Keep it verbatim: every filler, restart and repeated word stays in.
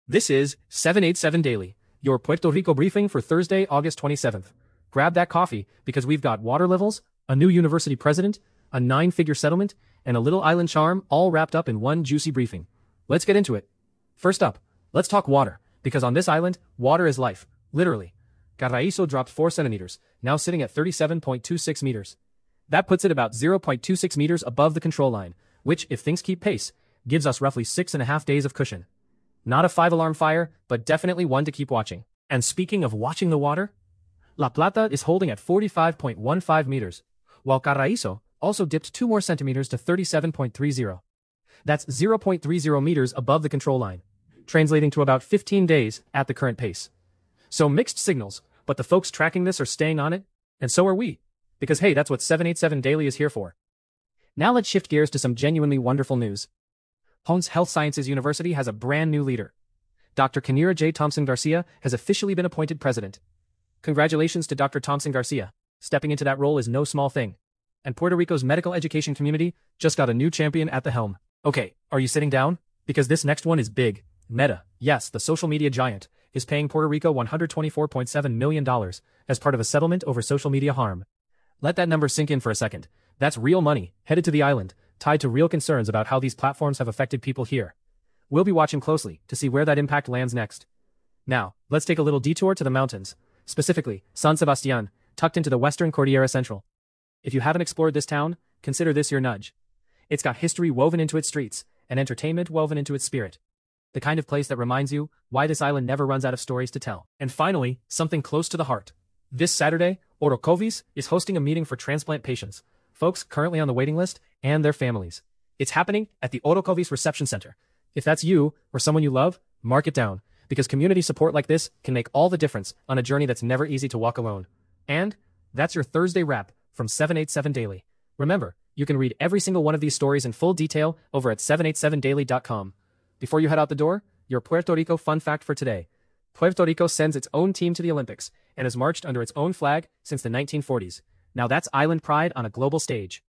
This is seven eighty-seven Daily, your Puerto Rico briefing for Thursday, August twenty-seventh. Grab that coffee, because we've got water levels, a new university president, a nine-figure settlement, and a little island charm all wrapped up in one juicy briefing. Let's get into it. First up, let's talk water, because on this island, water is life, literally. Carraízo dropped four centimeters, now sitting at thirty-seven point two six meters. That puts it about zero point two six meters above the control line, which, if things keep pace, gives us roughly six and a half days of cushion. Not a five-alarm fire, but definitely one to keep watching. And speaking of watching the water, La Plata is holding at forty-five point one five meters, while Carraízo also dipped two more centimeters to thirty-seven point three zero. That's zero point three zero meters above the control line, translating to about fifteen days at the current pace. So mixed signals, but the folks tracking this are staying on it, and so are we. Because hey, that's what seven eighty-seven Daily is here for. Now let's shift gears to some genuinely wonderful news. Hones Health Sciences University has a brand new leader. Doctor Kinira J. Thompson Garcia has officially been appointed president. Congratulations to Doctor Thompson Garcia. Stepping into that role is no small thing. And Puerto Rico's medical education community just got a new champion at the helm. Okay, are you sitting down? Because this next one is big. Meta, yes, the social media giant, is paying Puerto Rico one hundred twenty-four point seven million dollars as part of a settlement over social media harm. Let that number sink in for a second. That's real money, headed to the island, tied to real concerns about how these platforms have affected people here. We'll be watching closely to see where that impact lands next. Now, let's take a little detour to the mountains, specifically San Sebastián, tucked into the western Cordillera Central. If you haven't explored this town, consider this your nudge. It's got history woven into its streets, and entertainment woven into its spirit. The kind of place that reminds you why this island never runs out of stories to tell. And finally, something close to the heart. This Saturday, Orocovis is hosting a meeting for transplant patients, folks currently on the waiting list, and their families. It's happening at the Orocovis Reception Center. If that's you, or someone you love, mark it down, because community support like this can make all the difference on a journey that's never easy to walk alone. And that's your Thursday wrap from seven eighty-seven Daily. Remember, you can read every single one of these stories in full detail over at seven eighty-seven daily dot com. Before you head out the door, your Puerto Rico fun fact for today. Puerto Rico sends its own team to the Olympics and has marched under its own flag since the nineteen forties. Now that's island pride on a global stage.